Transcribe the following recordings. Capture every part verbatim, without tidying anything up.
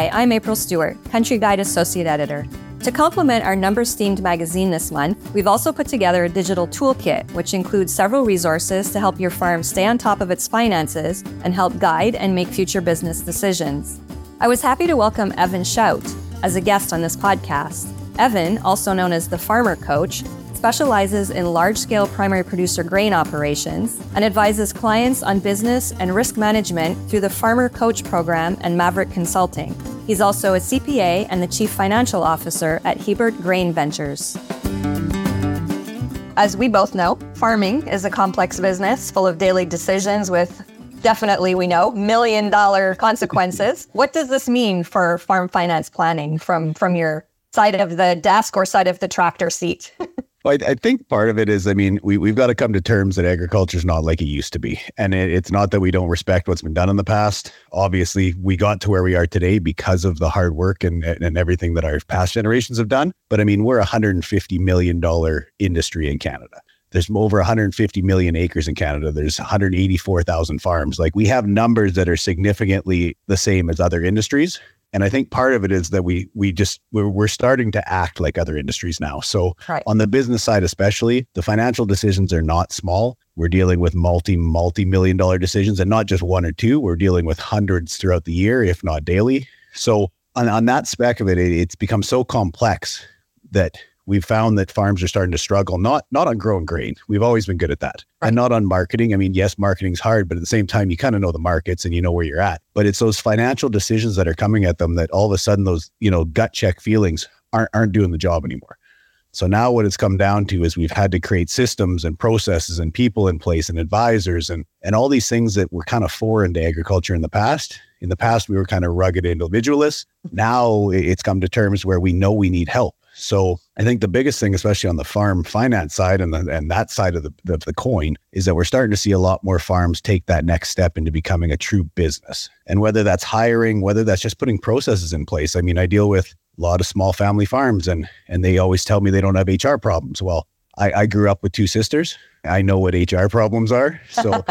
Hi, I'm April Stewart, Country Guide Associate Editor. To complement our number-steamed magazine this month, we've also put together a digital toolkit, which includes several resources to help your farm stay on top of its finances and help guide and make future business decisions. I was happy to welcome Evan Shout as a guest on this podcast. Evan, also known as the Farmer Coach, specializes in large-scale primary producer grain operations and advises clients on business and risk management through the Farmer Coach program and Maverick Consulting. He's also a C P A and the Chief Financial Officer at Hebert Grain Ventures. As we both know, farming is a complex business full of daily decisions with, definitely we know, million-dollar consequences. What does this mean for farm finance planning from, from your side of the desk or side of the tractor seat? Well, I, I think part of it is, I mean, we, we've got to come to terms that agriculture is not like it used to be. And it, it's not that we don't respect what's been done in the past. Obviously, we got to where we are today because of the hard work and, and everything that our past generations have done. But I mean, we're a one hundred fifty million dollars industry in Canada. There's over one hundred fifty million acres in Canada. There's one hundred eighty-four thousand farms. Like, we have numbers that are significantly the same as other industries. And I think part of it is that we we just, we're, we're starting to act like other industries now. So right. On the business side especially, the financial decisions are not small. We're dealing with multi, multi-million dollar decisions, and not just one or two. We're dealing with hundreds throughout the year, if not daily. So on, on that spec of it, it, it's become so complex that we've found that farms are starting to struggle, not not on growing grain. We've always been good at that. Right. And not on marketing. I mean, yes, marketing's hard, but at the same time, you kind of know the markets and you know where you're at. But it's those financial decisions that are coming at them that all of a sudden those, you know, gut check feelings aren't aren't doing the job anymore. So now what it's come down to is we've had to create systems and processes and people in place and advisors and and all these things that were kind of foreign to agriculture in the past. In the past, we were kind of rugged individualists. Now it's come to terms where we know we need help. So I think the biggest thing, especially on the farm finance side and the, and that side of the, the, the coin, is that we're starting to see a lot more farms take that next step into becoming a true business. And whether that's hiring, whether that's just putting processes in place. I mean, I deal with a lot of small family farms and and they always tell me they don't have H R problems. Well, I, I grew up with two sisters. I know what H R problems are. So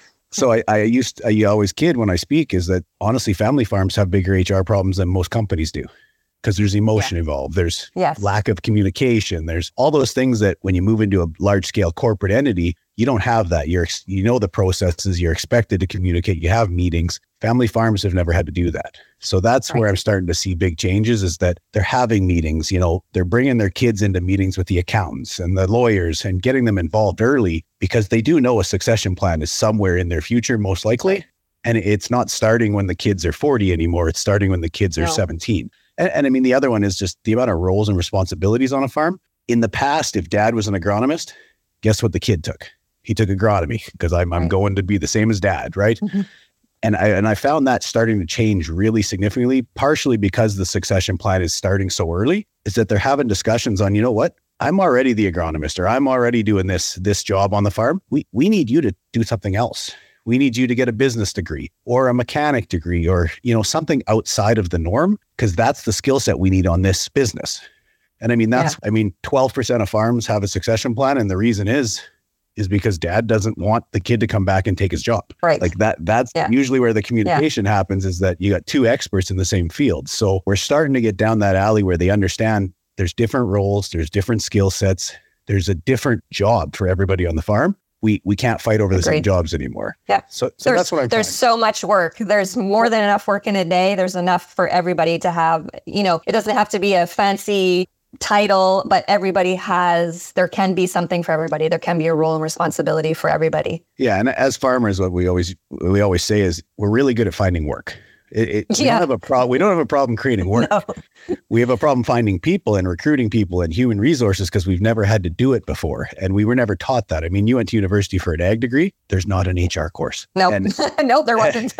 so I, I used, I always kid when I speak is that honestly, family farms have bigger H R problems than most companies do. Because there's emotion yeah. involved. There's yes. lack of communication. There's all those things that when you move into a large scale corporate entity, you don't have that. You're, you know, the processes, you're expected to communicate. You have meetings. Family farms have never had to do that. So that's right. where I'm starting to see big changes is that they're having meetings, you know, they're bringing their kids into meetings with the accountants and the lawyers and getting them involved early because they do know a succession plan is somewhere in their future, most likely. And it's not starting when the kids are forty anymore. It's starting when the kids are no. seventeen. And, and I mean, the other one is just the amount of roles and responsibilities on a farm. In the past, if dad was an agronomist, guess what the kid took? He took agronomy because I'm, I'm going to be the same as dad, right? Mm-hmm. And I and I found that starting to change really significantly, partially because the succession plan is starting so early, is that they're having discussions on, you know what? I'm already the agronomist or I'm already doing this, this job on the farm. We we need you to do something else. We need you to get a business degree or a mechanic degree or, you know, something outside of the norm, because that's the skill set we need on this business. And I mean, that's, yeah. I mean, twelve percent of farms have a succession plan. And the reason is, is because dad doesn't want the kid to come back and take his job. Right. Like that, that's yeah. usually where the communication yeah. happens is that you got two experts in the same field. So we're starting to get down that alley where they understand there's different roles, there's different skill sets, there's a different job for everybody on the farm. We we can't fight over the Agreed. Same jobs anymore. Yeah. So, so that's what I'm There's trying. so much work. There's more than enough work in a day. There's enough for everybody to have, you know, it doesn't have to be a fancy title, but everybody has, there can be something for everybody. There can be a role and responsibility for everybody. Yeah. And as farmers, what we always, we always say is we're really good at finding work. It, it, we yeah. don't have a problem. We don't have a problem creating work. No. We have a problem finding people and recruiting people and human resources because we've never had to do it before, and we were never taught that. I mean, you went to university for an ag degree. There's not an H R course. No, and, no, there wasn't.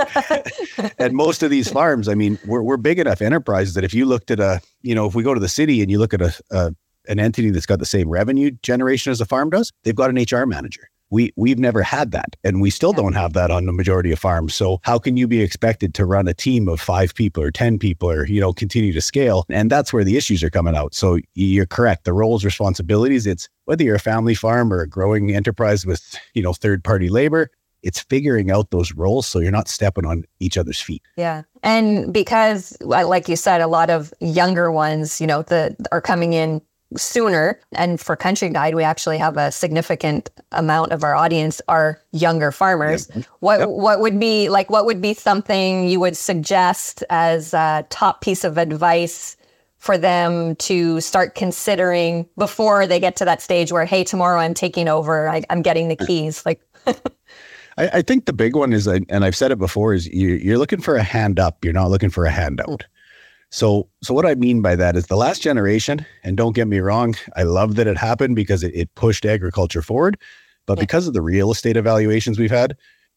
And most of these farms, I mean, we're we're big enough enterprises that if you looked at a, you know, if we go to the city and you look at a, a an entity that's got the same revenue generation as a farm does, they've got an H R manager. We, we've never had that, and we still don't have that on the majority of farms. So how can you be expected to run a team of five people or ten people or, you know, continue to scale? And that's where the issues are coming out. So you're correct. The roles, responsibilities, it's whether you're a family farm or a growing enterprise with, you know, third-party labor, it's figuring out those roles so you're not stepping on each other's feet. Yeah. And because, like you said, a lot of younger ones, you know, the are coming in sooner. And for Country Guide, we actually have a significant amount of our audience are younger farmers. Yep. What yep. what would be like, what would be something you would suggest as a top piece of advice for them to start considering before they get to that stage where, hey, tomorrow I'm taking over, I, I'm getting the keys? Like, I, I think the big one is, and I've said it before, is you, you're looking for a hand up. You're not looking for a handout. Mm. So, so what I mean by that is the last generation, and don't get me wrong, I love that it happened because it, it pushed agriculture forward. But yeah. because of the real estate evaluations we've had,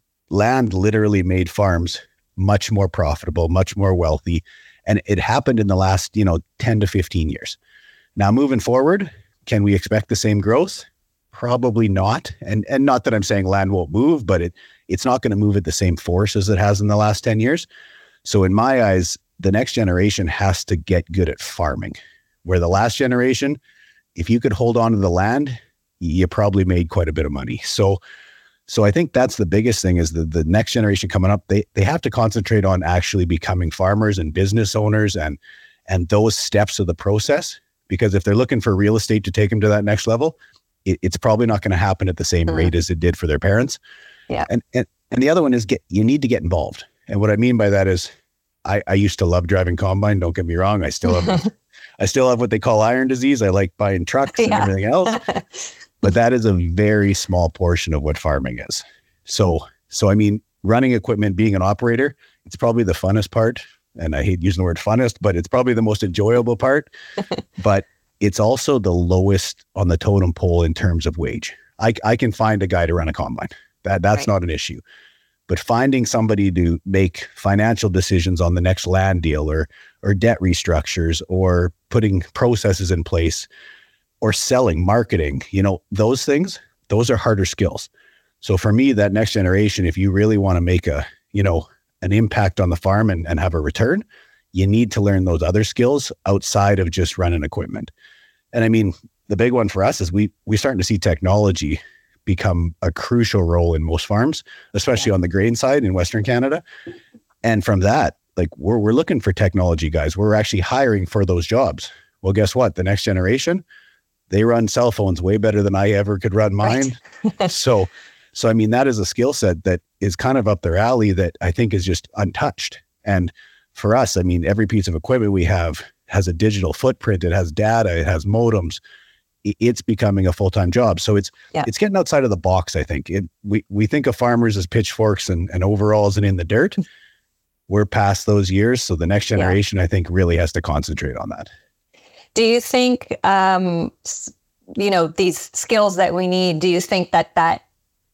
land literally made farms much more profitable, much more wealthy. And it happened in the last, you know, ten to fifteen years. Now, moving forward, can we expect the same growth? Probably not. And and not that I'm saying land won't move, but it it's not going to move at the same force as it has in the last ten years. So in my eyes, the next generation has to get good at farming. Where the last generation, if you could hold on to the land, you probably made quite a bit of money. So so I think that's the biggest thing is the, the next generation coming up, they they have to concentrate on actually becoming farmers and business owners and and those steps of the process. Because if they're looking for real estate to take them to that next level, it, it's probably not going to happen at the same mm-hmm. rate as it did for their parents. Yeah. And, and and the other one is get you need to get involved. And what I mean by that is I, I used to love driving combine. Don't get me wrong. I still have, I still have what they call iron disease. I like buying trucks and yeah. everything else, but that is a very small portion of what farming is. So, so I mean, running equipment, being an operator, it's probably the funnest part. And I hate using the word funnest, but it's probably the most enjoyable part, but it's also the lowest on the totem pole in terms of wage. I, I can find a guy to run a combine. That that's right. not an issue. But finding somebody to make financial decisions on the next land deal or or debt restructures or putting processes in place or selling, marketing, you know, those things, those are harder skills. So for me, that next generation, if you really want to make a, you know, an impact on the farm and, and have a return, you need to learn those other skills outside of just running equipment. And I mean, the big one for us is we we're starting to see technology become a crucial role in most farms, especially on the grain side in Western Canada. And from that, like we're we're looking for technology guys. We're actually hiring for those jobs. Well, guess what? The next generation, they run cell phones way better than I ever could run mine. Right. so, so I mean, that is a skill set that is kind of up their alley that I think is just untouched. And for us, I mean, every piece of equipment we have has a digital footprint. It has data. It has modems. It's becoming a full-time job. So it's yeah. it's getting outside of the box, I think. It, we we think of farmers as pitchforks and, and overalls and in the dirt. We're past those years. So the next generation, yeah. I think, really has to concentrate on that. Do you think, um, you know, these skills that we need, do you think that, that,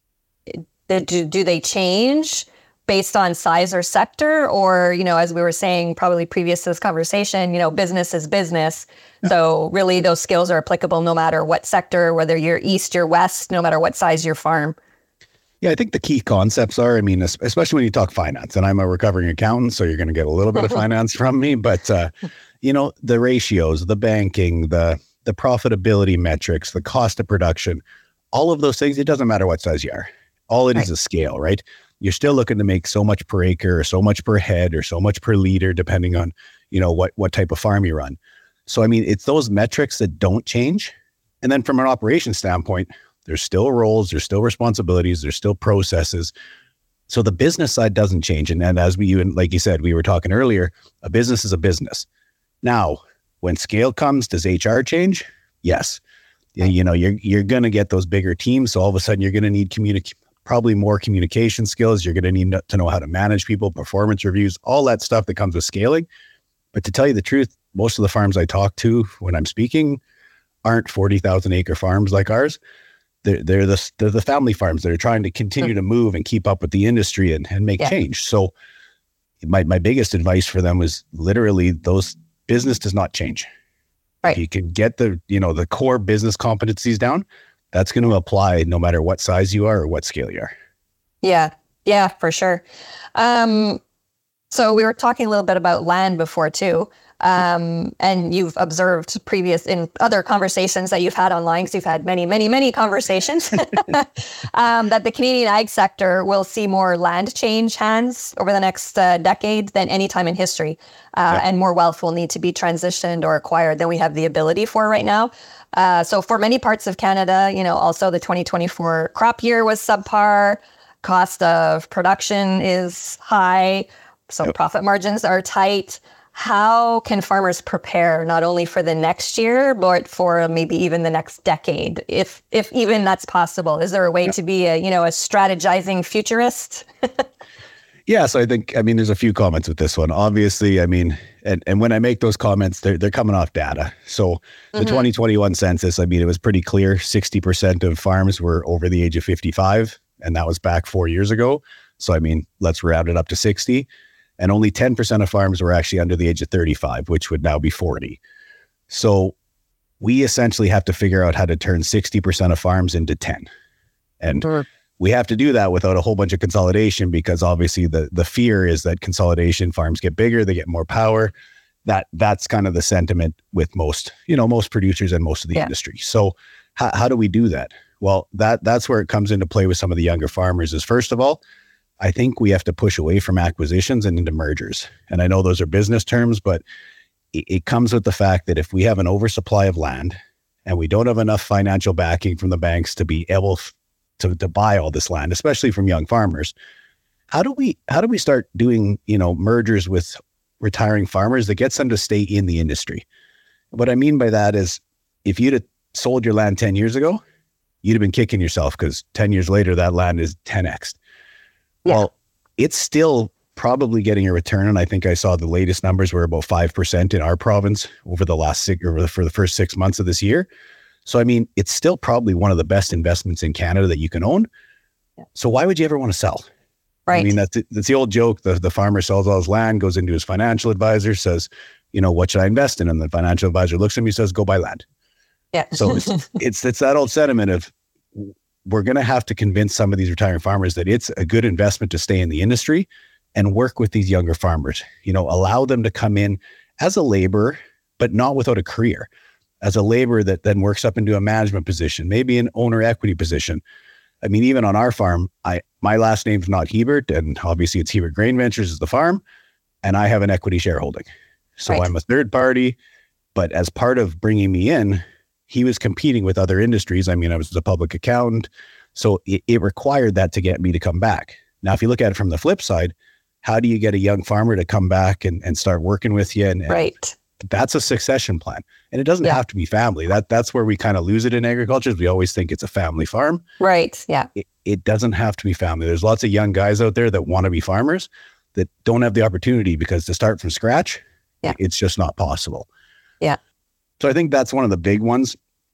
that do, do they change based on size or sector? Or, you know, as we were saying, probably previous to this conversation, you know, business is business. Yeah. So really those skills are applicable no matter what sector, whether you're east or west, no matter what size your farm. Yeah, I think the key concepts are, I mean, especially when you talk finance, and I'm a recovering accountant, so you're going to get a little bit of finance from me, but, uh, you know, the ratios, the banking, the the profitability metrics, the cost of production, all of those things, it doesn't matter what size you are. All it right. is is scale, right? You're still looking to make so much per acre or so much per head or so much per liter, depending on, you know, what, what type of farm you run. So, I mean, it's those metrics that don't change. And then from an operations standpoint, there's still roles, there's still responsibilities, there's still processes. So the business side doesn't change. And, and as we, like you said, we were talking earlier, a business is a business. Now, when scale comes, does H R change? Yes. You know, you're, you're going to get those bigger teams. So all of a sudden you're going to need communicate. Probably more communication skills. You're going to need to know how to manage people, performance reviews, all that stuff that comes with scaling. But to tell you the truth, most of the farms I talk to when I'm speaking aren't forty thousand acre farms like ours. They're, they're, the, they're the family farms that are trying to continue to move and keep up with the industry and, and make yeah. change. So my, my biggest advice for them was literally those business does not change. Right. If you can get the, you know, the core business competencies down, that's going to apply no matter what size you are or what scale you are. Yeah. Yeah, for sure. Um, So we were talking a little bit about land before too. Um, and you've observed previous in other conversations that you've had online, because you've had many, many, many conversations, um, that the Canadian ag sector will see more land change hands over the next uh, decade than any time in history. Uh, yeah. And more wealth will need to be transitioned or acquired than we have the ability for right now. Uh, so for many parts of Canada, you know, also the twenty twenty-four crop year was subpar. Cost of production is high. So yep. Profit margins are tight. How can farmers prepare not only for the next year, but for maybe even the next decade, if if even that's possible? Is there a way yeah. to be a, you know, a strategizing futurist? Yeah, so I think, I mean, there's a few comments with this one. Obviously, I mean, and, and when I make those comments, they're, they're coming off data. So the mm-hmm. twenty twenty-one census, I mean, it was pretty clear. sixty percent of farms were over the age of fifty-five, and that was back four years ago. So, I mean, let's round it up to sixty. And only ten percent of farms were actually under the age of thirty-five, which would now be forty. So we essentially have to figure out how to turn sixty percent of farms into ten. And sure. we have to do that without a whole bunch of consolidation, because obviously the, the fear is that consolidation, farms get bigger, they get more power. That that's kind of the sentiment with most, you know, most producers and most of the yeah. industry. So how, how do we do that? Well, that that's where it comes into play with some of the younger farmers is, first of all, I think we have to push away from acquisitions and into mergers. And I know those are business terms, but it, it comes with the fact that if we have an oversupply of land and we don't have enough financial backing from the banks to be able f- to, to buy all this land, especially from young farmers, how do we how do we start doing, you know, mergers with retiring farmers that gets them to stay in the industry? What I mean by that is, if you'd have sold your land ten years ago, you'd have been kicking yourself, because ten years later, that land is ten x. Yeah. Well, it's still probably getting a return. And I think I saw the latest numbers were about five percent in our province over the last six, or for the first six months of this year. So, I mean, it's still probably one of the best investments in Canada that you can own. Yeah. So why would you ever want to sell? Right. I mean, that's, that's the old joke. The, the farmer sells all his land, goes into his financial advisor, says, you know, what should I invest in? And the financial advisor looks at me and says, go buy land. Yeah. So it's, it's, it's that old sentiment of, we're going to have to convince some of these retiring farmers that it's a good investment to stay in the industry and work with these younger farmers. You know, allow them to come in as a laborer, but not without a career. As a laborer that then works up into a management position, maybe an owner equity position. I mean, even on our farm, I my last name's not Hebert, and obviously it's Hebert Grain Ventures is the farm, and I have an equity shareholding. So right. I'm a third party, but as part of bringing me in, he was competing with other industries. I mean, I was a public accountant, so it, it required that to get me to come back. Now, if you look at it from the flip side, how do you get a young farmer to come back and, and start working with you? And, and right. that's a succession plan. And it doesn't yeah. have to be family. That That's where we kind of lose it in agriculture. Is we always think it's a family farm. Right, yeah. It, it doesn't have to be family. There's lots of young guys out there that want to be farmers that don't have the opportunity, because to start from scratch, yeah. it's just not possible. Yeah. So I think that's one of the big ones.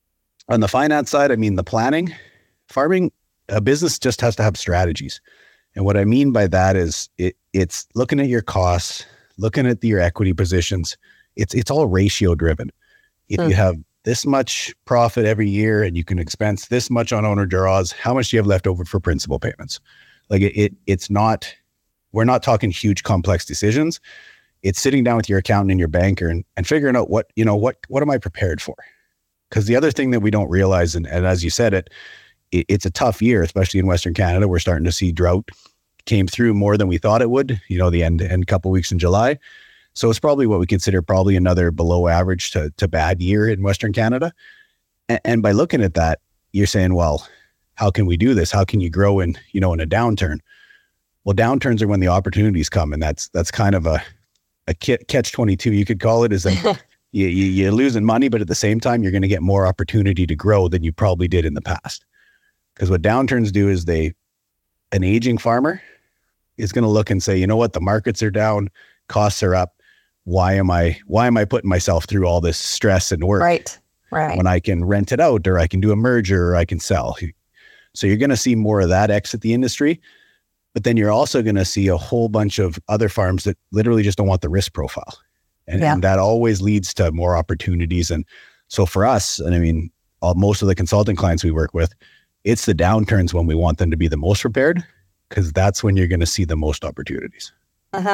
On the finance side, I mean, the planning, farming, a business just has to have strategies. And what I mean by that is it it's looking at your costs, looking at your equity positions. It's it's all ratio driven. If mm. you have this much profit every year and you can expense this much on owner draws, how much do you have left over for principal payments? Like it, it it's not, we're not talking huge complex decisions. It's sitting down with your accountant and your banker and, and figuring out what, you know, what, what am I prepared for? Because the other thing that we don't realize, and, and as you said it, it, it's a tough year, especially in Western Canada. We're starting to see drought came through more than we thought it would, you know, the end, end couple weeks in July. So it's probably what we consider probably another below average to, to bad year in Western Canada. And, and by looking at that, you're saying, well, how can we do this? How can you grow in, you know, in a downturn? Well, downturns are when the opportunities come. And that's, that's kind of a, a catch twenty-two, you could call it, is that you, you, you're losing money, but at the same time, you're going to get more opportunity to grow than you probably did in the past. Because what downturns do is they, an aging farmer is going to look and say, you know what, the markets are down, costs are up. Why am I, why am I putting myself through all this stress and work? Right, right. When I can rent it out, or I can do a merger, or I can sell. So you're going to see more of that exit the industry. But then you're also going to see a whole bunch of other farms that literally just don't want the risk profile. And, yeah. and that always leads to more opportunities. And so for us, and I mean, all, most of the consulting clients we work with, it's the downturns when we want them to be the most prepared, because that's when you're going to see the most opportunities. Uh-huh.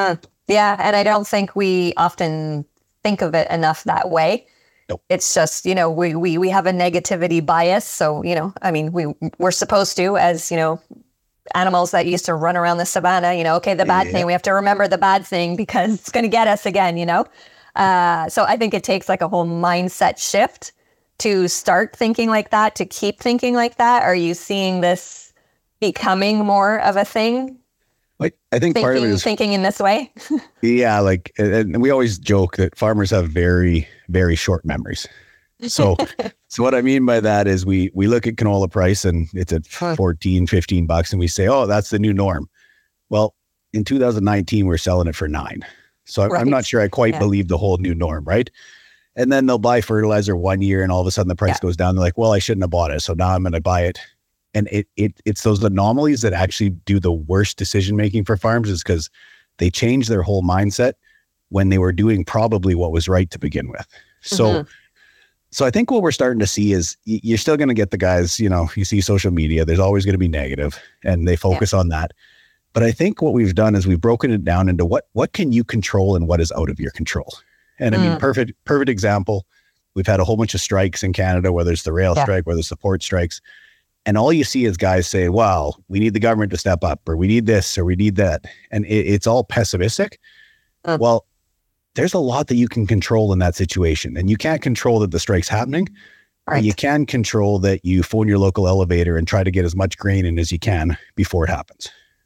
Yeah. And I don't think we often think of it enough that way. Nope. It's just, you know, we, we, we have a negativity bias. So, you know, I mean, we, we're supposed to, as, you know, animals that used to run around the savannah, you know, okay, the bad Yeah. thing, we have to remember the bad thing because it's going to get us again, you know? Uh, so I think it takes like a whole mindset shift to start thinking like that, to keep thinking like that. Are you seeing this becoming more of a thing? Like, I think Thinking, part of it is thinking in this way. yeah, like, and and we always joke that farmers have very, very short memories. So, so what I mean by that is we we look at canola price and it's at fourteen, fifteen bucks, and we say, oh, that's the new norm. Well, in two thousand nineteen, we're selling it for nine. So I'm, Right. I'm not sure I quite Yeah. believe the whole new norm, right? And then they'll buy fertilizer one year, and all of a sudden the price Yeah. goes down. They're like, well, I shouldn't have bought it, so now I'm going to buy it. And it it it's those anomalies that actually do the worst decision making for farms, is because they change their whole mindset when they were doing probably what was right to begin with. So, Mhm. so I think what we're starting to see is y- you're still going to get the guys. You know, you see social media. There's always going to be negative, and they focus on that. But I think what we've done is we've broken it down into what what can you control and what is out of your control. And I mean, Mm. perfect perfect example. We've had a whole bunch of strikes in Canada, whether it's the rail Yeah. strike, whether it's the port strikes. And all you see is guys say, well, we need the government to step up, or we need this, or we need that. And it, it's all pessimistic. Mm. Well, there's a lot that you can control in that situation. And you can't control that the strike's happening. But Right. you can control that you phone your local elevator and try to get as much grain in as you can before it happens.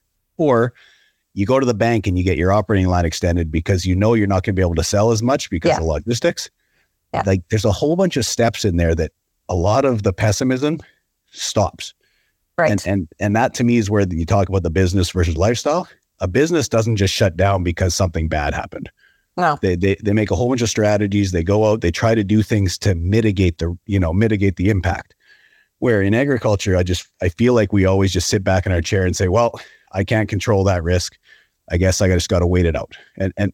Or you go to the bank and you get your operating line extended because you know you're not going to be able to sell as much because Yeah. of logistics. Yeah. Like, there's a whole bunch of steps in there that a lot of the pessimism stops. Right. And and and that to me is where you talk about the business versus lifestyle. A business doesn't just shut down because something bad happened. Well, They they they make a whole bunch of strategies. They go out, they try to do things to mitigate the, you know, mitigate the impact. Where in agriculture, I just I feel like we always just sit back in our chair and say, well, I can't control that risk. I guess I just got to wait it out. And and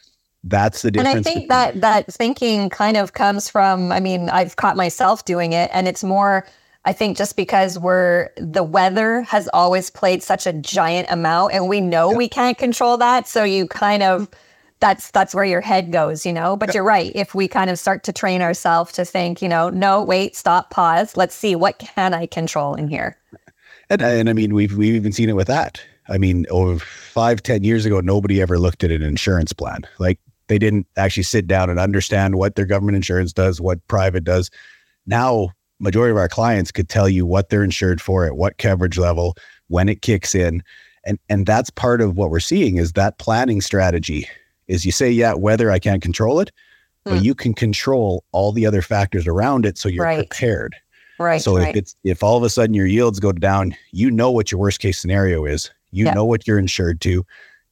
that's the and difference. I think between- that that thinking kind of comes from, I mean, I've caught myself doing it, and it's more, I think, just because we're, the weather has always played such a giant amount, and we know we can't control that. So you kind of, that's, that's where your head goes, you know, but you're right. If we kind of start to train ourselves to think, you know, no, wait, stop, pause, let's see, what can I control in here? And, and I mean, we've we've even seen it with that. I mean, over five, ten years ago, nobody ever looked at an insurance plan. Like, they didn't actually sit down and understand what their government insurance does, what private does. Now, majority of our clients could tell you what they're insured for, at what coverage level, when it kicks in. And and that's part of what we're seeing is that planning strategy is you say, yeah, weather, I can't control it, but Hmm. you can control all the other factors around it. So you're Right. prepared. Right. So right. if it's, if all of a sudden your yields go down, you know what your worst case scenario is. You Yeah. know what you're insured to.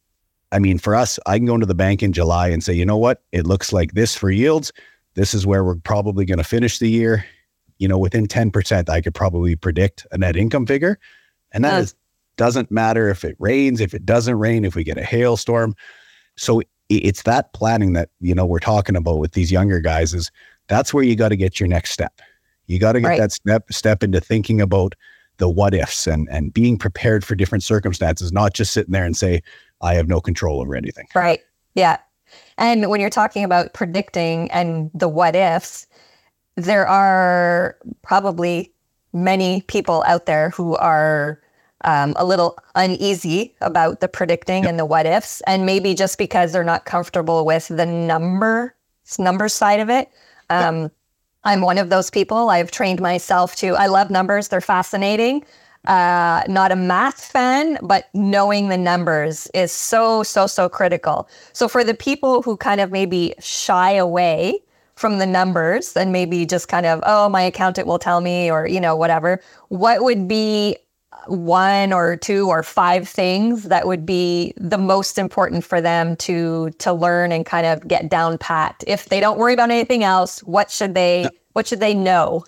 I mean, for us, I can go into the bank in July and say, you know what, it looks like this for yields. This is where we're probably going to finish the year. You know, within ten percent, I could probably predict a net income figure. And that Uh. is, doesn't matter if it rains, if it doesn't rain, if we get a hailstorm. So i- it's that planning that, you know, we're talking about with these younger guys, is that's where you got to get your next step. You got to get Right. that step step into thinking about the what ifs and and being prepared for different circumstances, not just sitting there and say, I have no control over anything. Right. Yeah. And when you're talking about predicting and the what ifs, there are probably many people out there who are um, a little uneasy about the predicting Yep. and the what ifs, and maybe just because they're not comfortable with the number number side of it. Um, I'm one of those people. I've trained myself to, I love numbers. They're fascinating. Uh, not a math fan, but knowing the numbers is so, so, so critical. So for the people who kind of maybe shy away from the numbers and maybe just kind of, oh, my accountant will tell me, or, you know, whatever, what would be one or two or five things that would be the most important for them to to learn and kind of get down pat? If they don't worry about anything else, what should they what should they know?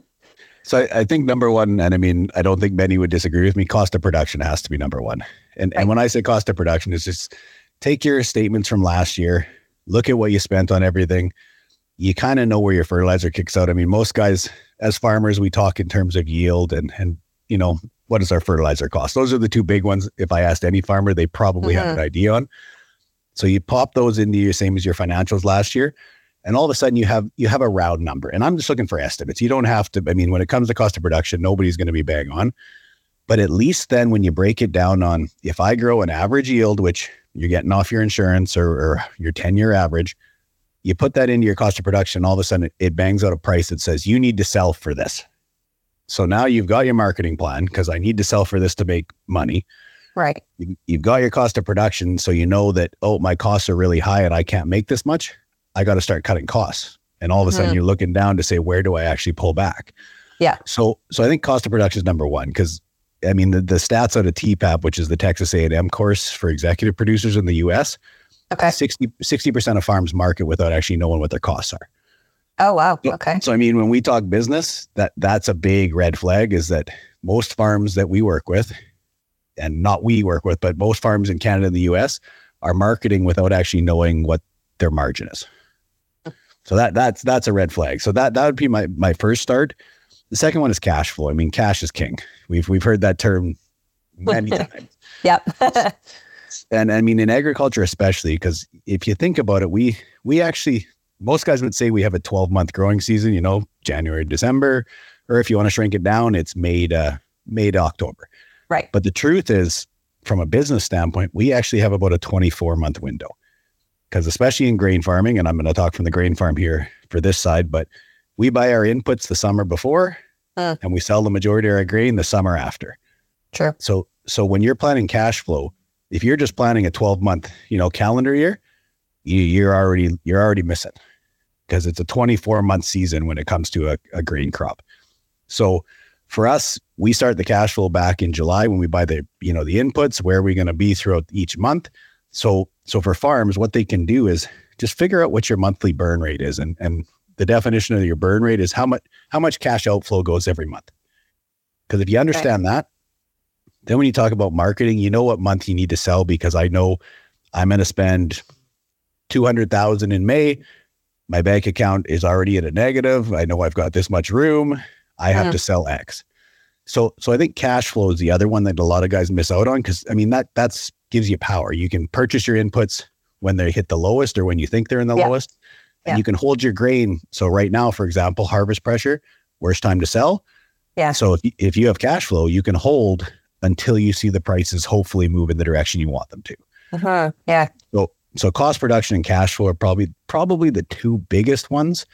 So I, I think number one, and I mean, I don't think many would disagree with me, cost of production has to be number one. And Right. and when I say cost of production, it's just take your statements from last year, look at what you spent on everything. You kind of know where your fertilizer kicks out. I mean, most guys, as farmers, we talk in terms of yield and, and you know, what is our fertilizer cost? Those are the two big ones. If I asked any farmer, they probably have Mhm. an idea on. So you pop those into your same as your financials last year, and all of a sudden you have you have a round number. And I'm just looking for estimates. You don't have to, I mean, when it comes to cost of production, nobody's going to be bang on. But at least then when you break it down on, if I grow an average yield, which you're getting off your insurance or, or your ten-year average, you put that into your cost of production, all of a sudden it, it bangs out a price that says you need to sell for this. So now you've got your marketing plan because I need to sell for this to make money. Right. You, you've got your cost of production. So you know that, oh, my costs are really high and I can't make this much. I got to start cutting costs. And all of a sudden mm-hmm. you're looking down to say, where do I actually pull back? Yeah. So, so I think cost of production is number one, because I mean, the, the stats out of T P A P, which is the Texas A and M course for executive producers in the U S, okay, sixty percent of farms market without actually knowing what their costs are. Oh, wow. Okay. So, I mean, when we talk business, that that's a big red flag, is that most farms that we work with, and not we work with, but most farms in Canada and the U S are marketing without actually knowing what their margin is. So that that's that's a red flag. So that that would be my my first start. The second one is cash flow. I mean, cash is king. We've we've heard that term many times. Yep. And I mean, in agriculture especially, because if you think about it, we we actually, most guys would say we have a twelve month growing season, you know, January, December, or if you want to shrink it down, it's May to, May to October. Right. But the truth is, from a business standpoint, we actually have about a twenty-four month window. Because especially in grain farming, and I'm going to talk from the grain farm here for this side, but we buy our inputs the summer before uh, and we sell the majority of our grain the summer after. Sure. So, so when you're planning cash flow, if you're just planning a twelve month, you know, calendar year, you, you're already, you're already missing, because it's a twenty-four month season when it comes to a, a grain crop. So for us, we start the cash flow back in July when we buy the, you know, the inputs, where are we going to be throughout each month. So, so for farms, what they can do is just figure out what your monthly burn rate is. And, and the definition of your burn rate is how much, how much cash outflow goes every month. Because if you understand okay. that, then when you talk about marketing, you know what month you need to sell, because I know I'm going to spend two hundred thousand in May. My bank account is already in a negative. I know I've got this much room. I have mm. to sell X. So, so I think cash flow is the other one that a lot of guys miss out on. Cause I mean, that that's gives you power. You can purchase your inputs when they hit the lowest or when you think they're in the yeah. lowest, and yeah. you can hold your grain. So right now, for example, harvest pressure, worst time to sell. Yeah. So if you, if you have cash flow, you can hold until you see the prices hopefully move in the direction you want them to. Uh-huh. Yeah. So, so cost production and cash flow are probably, probably the two biggest ones.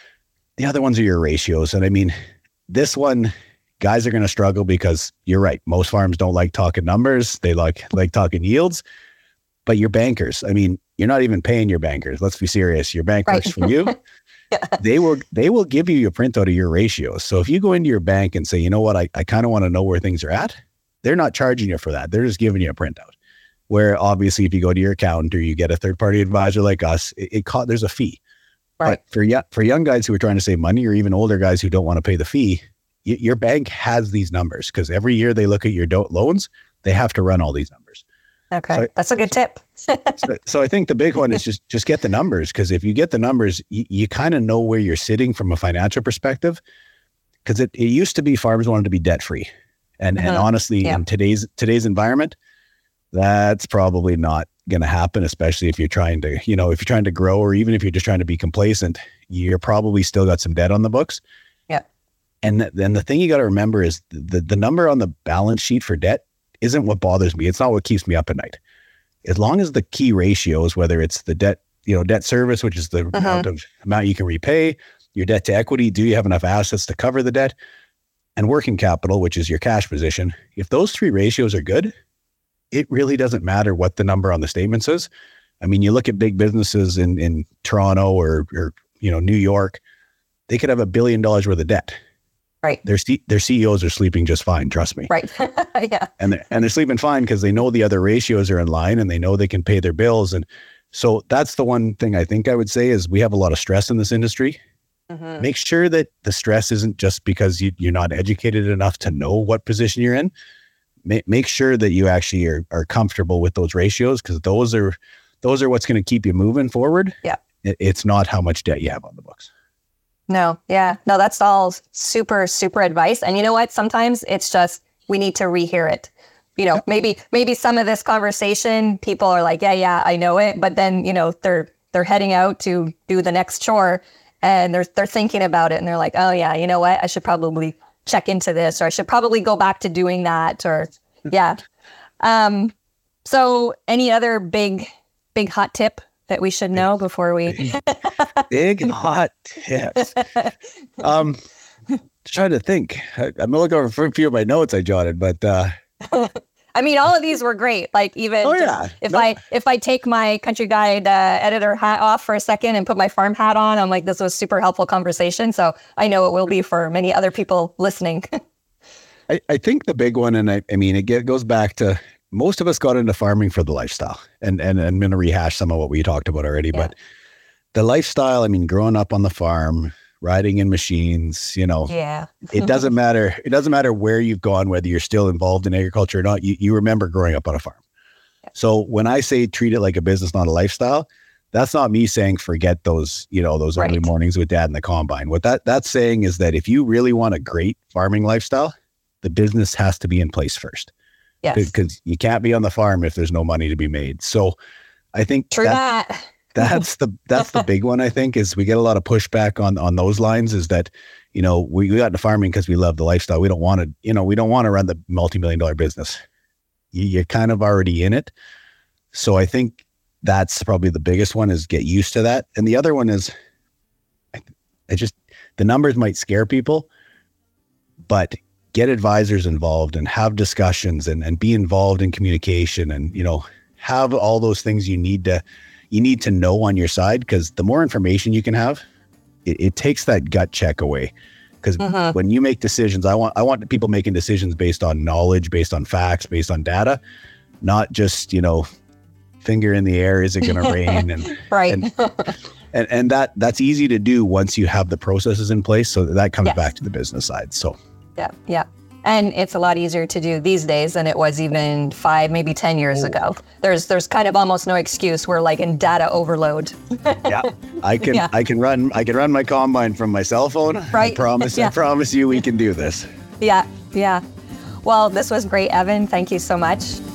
The other ones are your ratios. And I mean, this one, guys are going to struggle, because you're right. Most farms don't like talking numbers. They like, like talking yields, but your bankers, I mean, you're not even paying your bankers. Let's be serious. Your bank right. works for you. yeah. They will, they will give you a printout of your ratios. So if you go into your bank and say, you know what, I, I kind of want to know where things are at, they're not charging you for that. They're just giving you a printout. Where obviously if you go to your accountant or you get a third party advisor like us, it, it co- there's a fee. Right. But for, y- for young guys who are trying to save money, or even older guys who don't want to pay the fee, y- your bank has these numbers, because every year they look at your do- loans, they have to run all these numbers. Okay. So, that's a good tip. so, so I think the big one is just, just get the numbers. Because if you get the numbers, y- you kind of know where you're sitting from a financial perspective. Because it, it used to be farms wanted to be debt free. And uh-huh. and honestly, yeah. in today's today's environment, that's probably not going to happen, especially if you're trying to, you know, if you're trying to grow, or even if you're just trying to be complacent, you're probably still got some debt on the books. Yeah. And th- then the thing you got to remember is the, the number on the balance sheet for debt isn't what bothers me. It's not what keeps me up at night. As long as the key ratios, whether it's the debt, you know, debt service, which is the uh-huh. amount of amount you can repay, your debt to equity, do you have enough assets to cover the debt, and working capital, which is your cash position. If those three ratios are good, it really doesn't matter what the number on the statement says. I mean, you look at big businesses in, in Toronto or, or, you know, New York, they could have a billion dollars worth of debt. Right. Their, C- their C E Os are sleeping just fine. Trust me. Right. yeah. And they're, and they're sleeping fine because they know the other ratios are in line and they know they can pay their bills. And so that's the one thing I think I would say is we have a lot of stress in this industry. Mm-hmm. Make sure that the stress isn't just because you, you're not educated enough to know what position you're in. Make sure that you actually are, are comfortable with those ratios, because those are those are what's going to keep you moving forward. Yeah. It's not how much debt you have on the books. No. Yeah. No, that's all super, super advice. And you know what? Sometimes it's just, we need to rehear it. you know, maybe maybe some of this conversation, people are like, yeah, yeah, I know it. But then, you know, they're they're heading out to do the next chore and they're they're thinking about it and they're like, oh yeah, you know what? I should probably check into this, or I should probably go back to doing that, or yeah. Um, so any other big big hot tip that we should know before we big hot tips? Um trying to think. I, I'm looking over for a few of my notes I jotted, but uh I mean, all of these were great. Like even oh, yeah. if no. I if I take my Country Guide uh, editor hat off for a second and put my farm hat on, I'm like, this was super helpful conversation. So I know it will be for many other people listening. I, I think the big one, and I, I mean, it get, goes back to most of us got into farming for the lifestyle, and and, and I'm going to rehash some of what we talked about already, yeah. But the lifestyle, I mean, growing up on the farm, riding in machines, you know, yeah. it doesn't matter. It doesn't matter where you've gone, whether you're still involved in agriculture or not, you, you remember growing up on a farm. Yeah. So when I say treat it like a business, not a lifestyle, that's not me saying forget those, you know, those right. early mornings with dad in the combine. What that that's saying is that if you really want a great farming lifestyle, the business has to be in place first. Yes. Because you can't be on the farm if there's no money to be made. So I think True that, that. That's the that's the big one, I think, is we get a lot of pushback on on those lines, is that, you know, we, we got into farming because we love the lifestyle. We don't want to, you know, we don't want to run the multi-million dollar business. You, you're kind of already in it. So I think that's probably the biggest one, is get used to that. And the other one is, I, I just, the numbers might scare people, but get advisors involved and have discussions and, and be involved in communication and, you know, have all those things you need to, you need to know on your side, because the more information you can have, it, it takes that gut check away. Because mm-hmm. when you make decisions, I want I want people making decisions based on knowledge, based on facts, based on data, not just, you know, finger in the air, is it going to rain? And right. And, and and that that's easy to do once you have the processes in place. So that comes yes. back to the business side. So yeah, yeah. And it's a lot easier to do these days than it was even five, maybe ten years oh. ago. There's there's kind of almost no excuse. We're like in data overload. yeah, I can yeah. I can run I can run my combine from my cell phone. Right. I promise yeah. I promise you we can do this. Yeah, yeah. Well, this was great, Evan. Thank you so much.